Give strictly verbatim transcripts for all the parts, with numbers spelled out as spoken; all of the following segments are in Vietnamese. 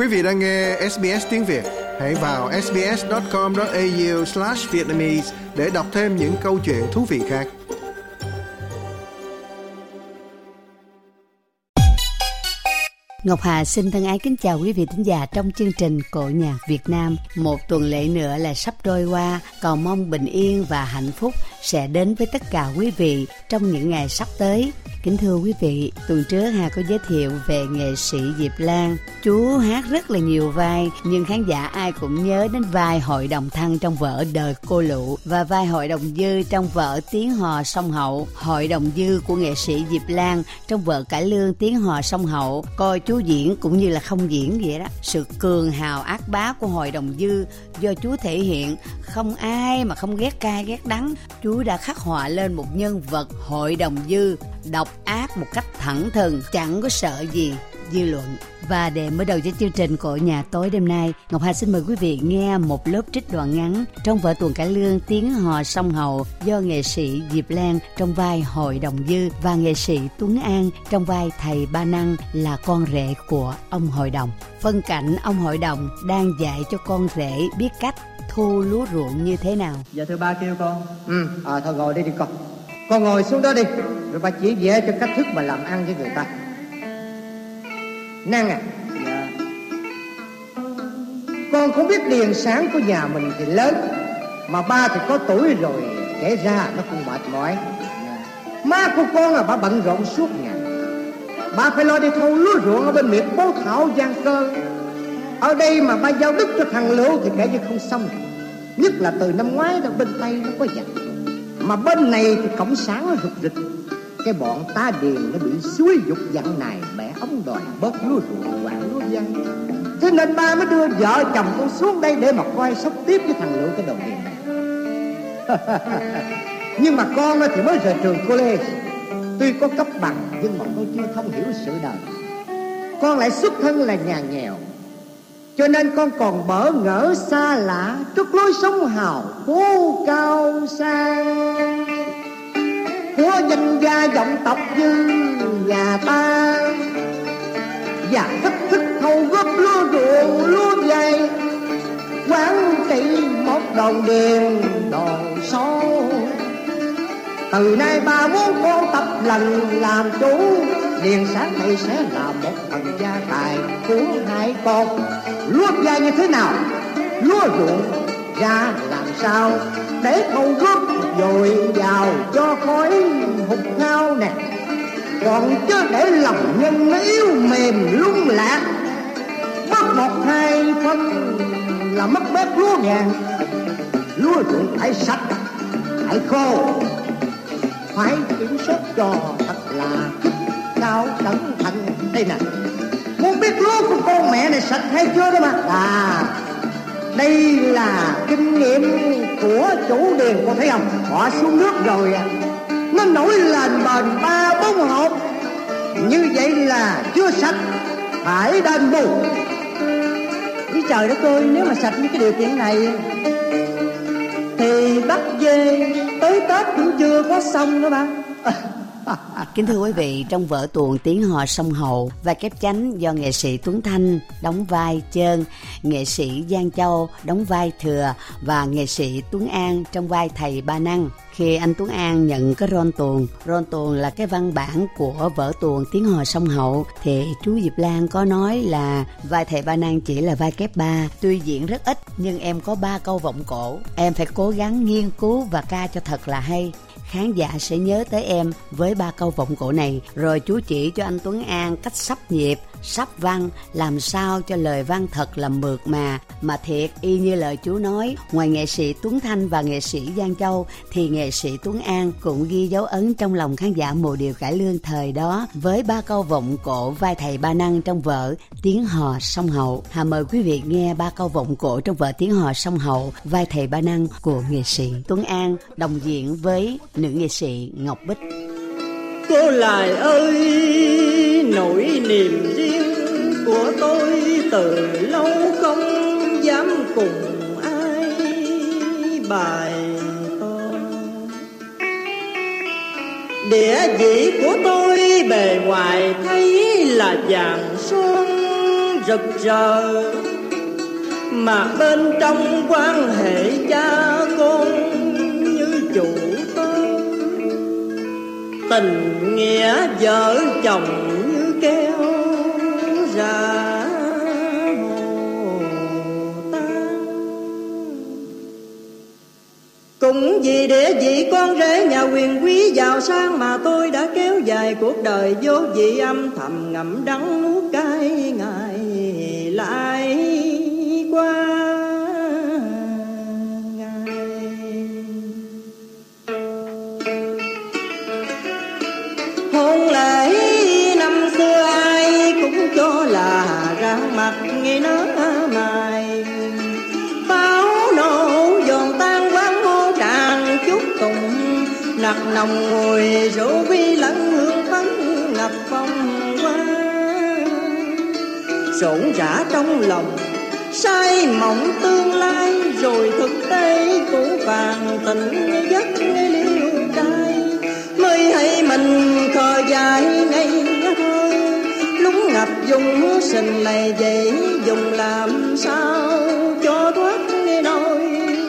Quý vị đang nghe ét bê ét tiếng Việt. Hãy vào ét bê ét chấm com chấm a u slash vietnamese để đọc thêm những câu chuyện thú vị khác. Ngọc Hà xin thân ái kính chào quý vị thính giả trong chương trình Cộ Nhạc Việt Nam. Một tuần lễ nữa là sắp trôi qua, cầu mong bình yên và hạnh phúc sẽ đến với tất cả quý vị trong những ngày sắp tới. Kính thưa quý vị, tuần trước Hà có giới thiệu về nghệ sĩ Diệp Lan. Chú hát rất là nhiều vai, nhưng khán giả ai cũng nhớ đến vai Hội Đồng Thăng trong vở Đời Cô Lụ và vai Hội Đồng Dư trong vở Tiếng Hò Sông Hậu. Hội Đồng Dư của nghệ sĩ Diệp Lan trong vở Cải Lương Tiếng Hò Sông Hậu, coi chú diễn cũng như là không diễn vậy đó. Sự cường hào ác bá của Hội Đồng Dư do chú thể hiện, không ai mà không ghét cay ghét đắng. Chú đã khắc họa lên một nhân vật Hội Đồng Dư độc ác một cách thẳng thừng, chẳng có sợ gì dư luận. Và để mở đầu cho chương trình Cội Nhà tối đêm nay, Ngọc Hà xin mời quý vị nghe một lớp trích đoạn ngắn trong vở tuồng cải lương Tiếng Hò Sông Hậu do nghệ sĩ Diệp Lan trong vai Hội Đồng Dư và nghệ sĩ Tuấn An trong vai thầy Ba Năng là con rể của ông Hội Đồng. Phân cảnh ông Hội Đồng đang dạy cho con rể biết cách thu lúa ruộng như thế nào. Dạ thưa ba kêu con. Ừ, à, thôi ngồi đi đi con. Con ngồi xuống đó đi, rồi ba chỉ vẽ cho cách thức mà làm ăn với người ta. Năng à. Dạ. Con cũng biết điền sản của nhà mình thì lớn, mà ba thì có tuổi rồi, kể ra nó cũng mệt mỏi. Dạ. Má của con là bà bận rộn suốt ngày. Ba phải lo đi thâu lúa ruộng ở bên miệt Bố Thảo Giang Cơ. Ở đây mà ba giao đất cho thằng Lưu thì kể như không xong. Nhất là từ năm ngoái đó bên Tây nó có giặc, mà bên này thì cộng sản nó rục rịch. Cái bọn tá điền nó bị xúi dục dặn này bẻ ống đòi bớt lúa ruộng quản lúa dân. Thế nên ba mới đưa vợ chồng con xuống đây để mà coi sóc tiếp với thằng Lưu cái đầu điền này. Nhưng mà con thì mới rời trường college, tuy có cấp bằng nhưng mà con chưa thông hiểu sự đời. Con lại xuất thân là nhà nghèo, cho nên con còn bỡ ngỡ xa lạ trước lối sống hào phú cao sang, của danh gia vọng tộc như nhà ta, và thách thức thâu góp lúa ruộng lúa dày, quán trị một đồn điền đồn số. Từ nay ba muốn con tập lần làm chủ, điền sản thầy sẽ là một phần gia tài của hai con. Lúa ra như thế nào, lúa ruộng ra làm sao, để thâu góp dồi dào cho khói hụt ngao nè. Còn chứ để lòng nhân nó yếu mềm lung lạc, mất một hai phân là mất bét lúa ngàn. Lúa ruộng phải sạch, phải khô, phải kiểm soát cho thật là thích cao cẩn thận. Đây nè, muốn biết lúa của con mẹ này sạch hay chưa đó mà. À, đây là kinh nghiệm của chủ điền, con thấy không? Bỏ xuống nước rồi à, nó nổi lên bền ba bốn hộp. Như vậy là chưa sạch, phải đền bù. Ý trời đất ơi, nếu mà sạch như cái điều kiện này thì bắt dê tới Tết cũng chưa có xong nữa ba. Kính thưa quý vị, trong vở tuồng Tiếng Hò Sông Hậu, vai kép chánh do nghệ sĩ Tuấn Thanh đóng vai Trơn, nghệ sĩ Giang Châu đóng vai Thừa và nghệ sĩ Tuấn An trong vai thầy Ba Năng. Khi anh Tuấn An nhận cái rôn tuồng, rôn tuồng là cái văn bản của vở tuồng Tiếng Hò Sông Hậu, thì chú Diệp Lan có nói là vai thầy Ba Năng chỉ là vai kép ba, tuy diễn rất ít nhưng em có ba câu vọng cổ, em phải cố gắng nghiên cứu và ca cho thật là hay. Khán giả sẽ nhớ tới em với ba câu vọng cổ này. Rồi chú chỉ cho anh Tuấn An cách sắp nhịp, sắp văn, làm sao cho lời văn thật là mượt mà, mà thiệt y như lời chú nói. Ngoài nghệ sĩ Tuấn Thanh và nghệ sĩ Giang Châu thì nghệ sĩ Tuấn An cũng ghi dấu ấn trong lòng khán giả mộ điệu cải lương thời đó với ba câu vọng cổ vai thầy Ba Năng trong vở Tiếng Hò Sông Hậu. Hà mời quý vị nghe ba câu vọng cổ trong vở Tiếng Hò Sông Hậu vai thầy Ba Năng của nghệ sĩ Tuấn An đồng diễn với nữ nghệ sĩ Ngọc Bích. Cô Lài ơi, nỗi niềm riêng của tôi từ lâu không dám cùng ai bày tỏ. Địa vị của tôi bề ngoài thấy là vàng son rực rỡ, mà bên trong quan hệ cha con như chủ tớ, tình nghĩa vợ chồng như keo ra hồ tan. Cũng vì địa vị con rể nhà quyền quý giàu sang mà tôi đã kéo dài cuộc đời vô vị, âm thầm ngậm đắng nuốt cay ngày lại qua ngày. Hôn lễ năm xưa ai cũng cho là ra mặt nghe nó mài, pháo nổ giòn tan quán hô tràn chúc tụng, nặc nồng ngồi rượu vi lẫn hương phấn ngập phong qua. Rộn rã trong lòng say mộng tương lai, rồi thực tế cũng vàng tình giấc liêu trai. Mới hay mình khờ dài ngày thôi, lúc ngập dùng sình lầy dậy, dùng làm sao cho thoát nỗi.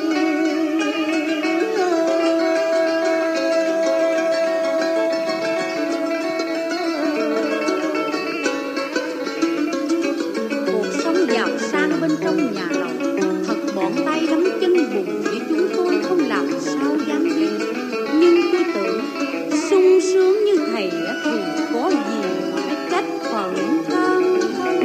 Bên trong nhà lầu thật bọn tay lắm chân bùn, với chúng tôi không làm sao dám biết. Nhưng tôi tưởng sung sướng như thầy thì có gì mà phải trách phận thân thân.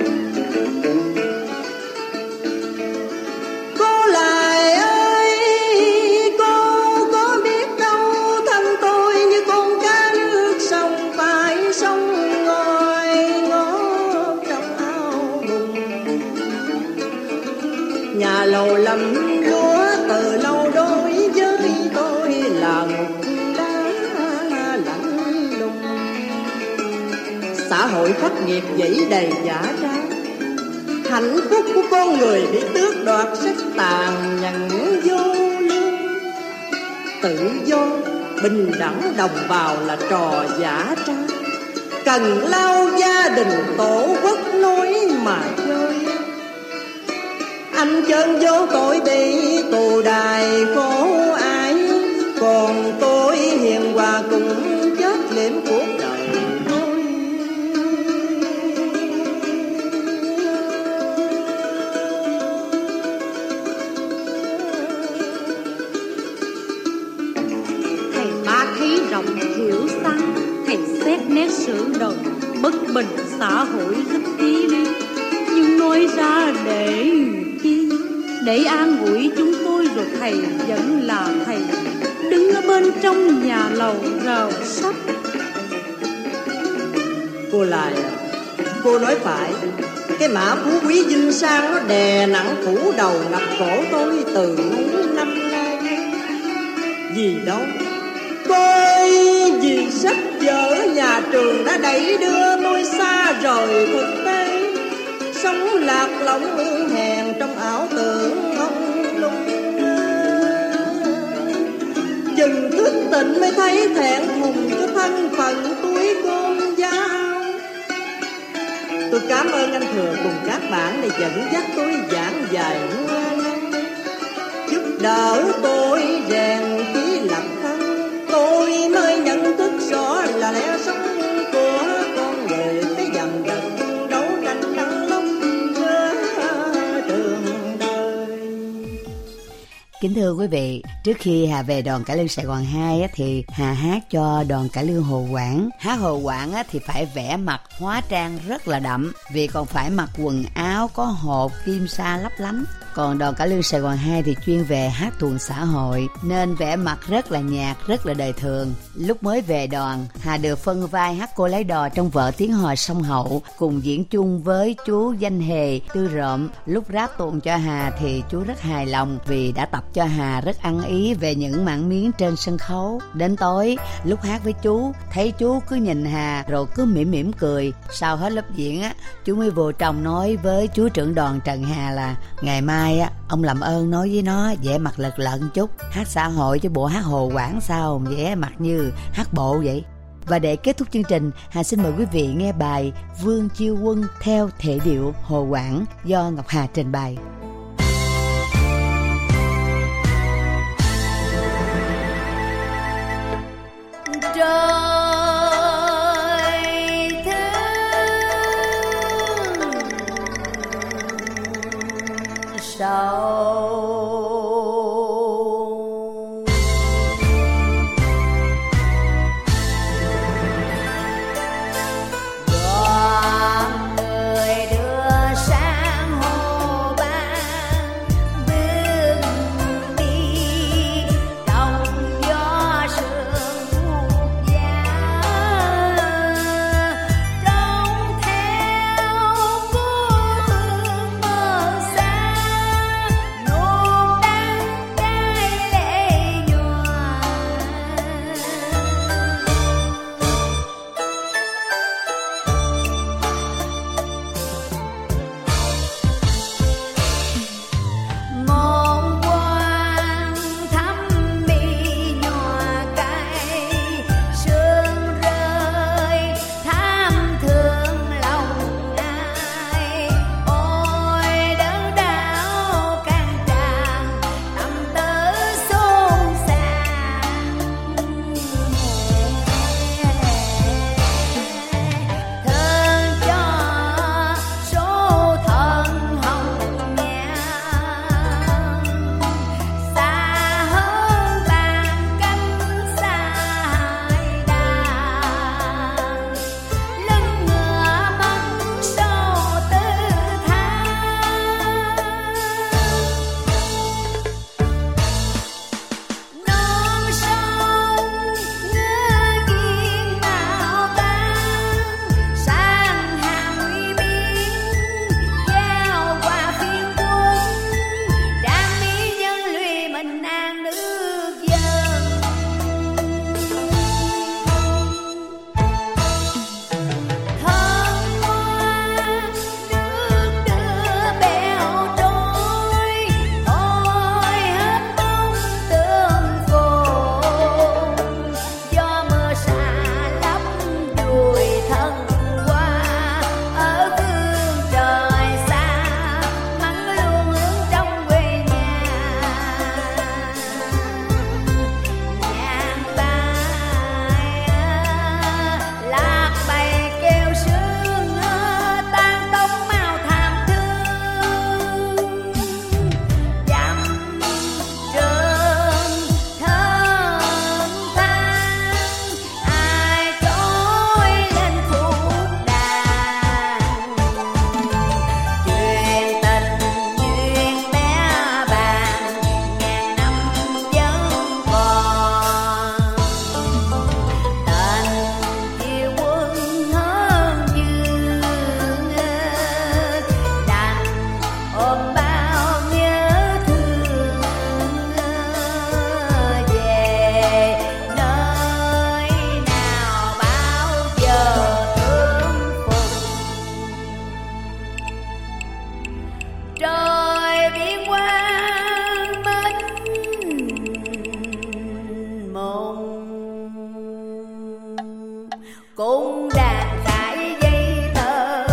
Cô lại ơi, cô có biết đâu thân tôi như con cá nước sông, phải sông ngồi ngó trong ao bùn. Nhà lầu lầm lúa từ lâu đối với tôi là ngục đá lạnh lùng. Xã hội khắc nghiệt dẫy đầy giả trá, hạnh phúc của con người bị tước đoạt rất tàn nhẫn vô lương. Tự do bình đẳng đồng bào là trò giả trá, cần lao gia đình tổ quốc nối mà chơi. Anh chân vô tội bị tù đài khổ ái, còn tôi hiền hòa cũng chết liễm cuộc đời thôi. Thầy ba khí rộng hiểu sáng, thầy xét nét sự đời bất bình xã hội rất kỹ lý, nhưng nói ra để chi? Để an ủi chúng tôi rồi thầy vẫn là thầy, đứng ở bên trong nhà lầu rào sắt. Cô lại, cô nói phải. Cái mã phú quý vinh sang nó đè nặng phủ đầu ngập cổ tôi từ mấy năm nay. Vì đâu tôi vì sách vở nhà trường đã đẩy đưa tôi xa rời thực tế, sống lạc lõng ương hèn trong ảo tưởng mông lung. Chừng thức tỉnh mới thấy thẹn thùng cho thân phận tuổi con dao. Tôi cảm ơn anh Thừa cùng các bạn để dẫn dắt tôi giảng dài ngoan, giúp đỡ tôi rèn chí lập thân. Tôi mới nhận thức rõ là lẽ sống của con người phải dần dần đấu tranh đắng lắm giữa trường đời. Kính thưa quý vị, trước khi Hà về đoàn cải lương Sài Gòn hai thì Hà hát cho đoàn cải lương Hồ Quảng. Hát Hồ Quảng thì phải vẽ mặt hóa trang rất là đậm, vì còn phải mặc quần áo có hột kim sa lấp lánh. Còn đoàn cải lương Sài Gòn hai thì chuyên về hát tuồng xã hội, nên vẽ mặt rất là nhạt, rất là đời thường. Lúc mới về đoàn, Hà được phân vai hát cô lấy đò trong vở Tiếng Hò Sông Hậu, cùng diễn chung với chú Danh Hề, Tư Rộm. Lúc ráp tuồng cho Hà thì chú rất hài lòng, vì đã tập cho Hà rất ăn ý về những mảng miếng trên sân khấu. Đến tối, lúc hát với chú, thấy chú cứ nhìn Hà rồi cứ mỉm mỉm cười. Sau hết lớp diễn á, chú mới vô trong nói với chú trưởng đoàn Trần Hà là ngày mai á, ông làm ơn nói với nó vẽ mặt lật lận chút, hát xã hội chứ bộ hát Hồ Quảng sao vẽ mặt như hát bộ vậy. Và để kết thúc chương trình, Hà xin mời quý vị nghe bài Vương Chiêu Quân theo thể điệu Hồ Quảng do Ngọc Hà trình bày. cũng đàn trải dây tơ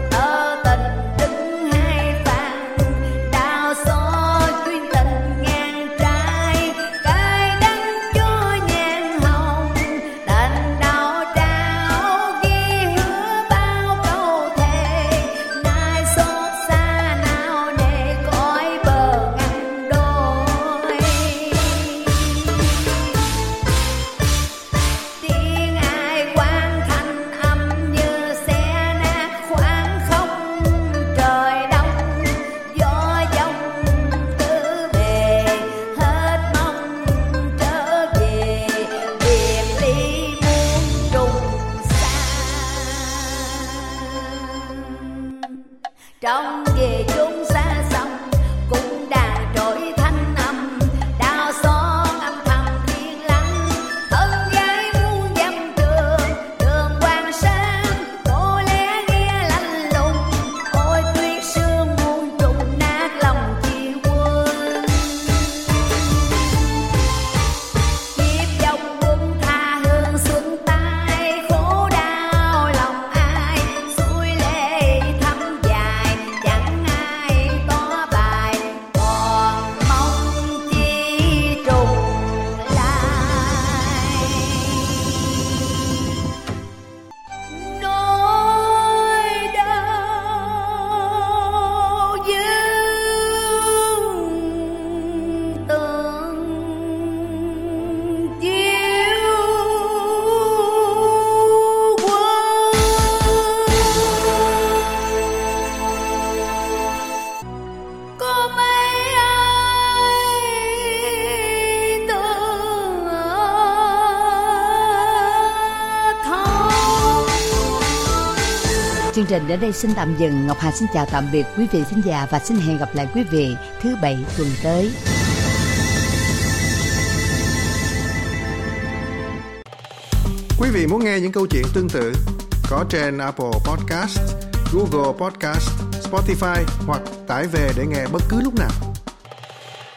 tơ tình đứng hai vàng đào xó chuyên tình ngang trai cài đắng cho nhang hồng tình đào trao ghi hứa bao câu thề nay xót xa nào để cõi bờ ngăn đôi tiếng ai quan thanh âm như xe nát khoảng không trời đông gió giông tứ bề hết mong trở về biệt ly muôn trùng xa trong về chốn xa xăm cũng đàn trỗi thanh âm đào xó âm thầm thiên lắng thân gái muôn dặm trường đường hoàng sa cô lẽ nghe lạnh lùng ôi tuyết sương muôn trùng nát lòng chi quân kiếp dòng quân tha hương xuân tay Chương trình đến đây xin tạm dừng. Ngọc Hà xin chào tạm biệt quý vị thính giả và xin hẹn gặp lại quý vị thứ bảy tuần tới. Quý vị muốn nghe những câu chuyện tương tự có trên Apple Podcast, Google Podcast, Spotify hoặc tải về để nghe bất cứ lúc nào.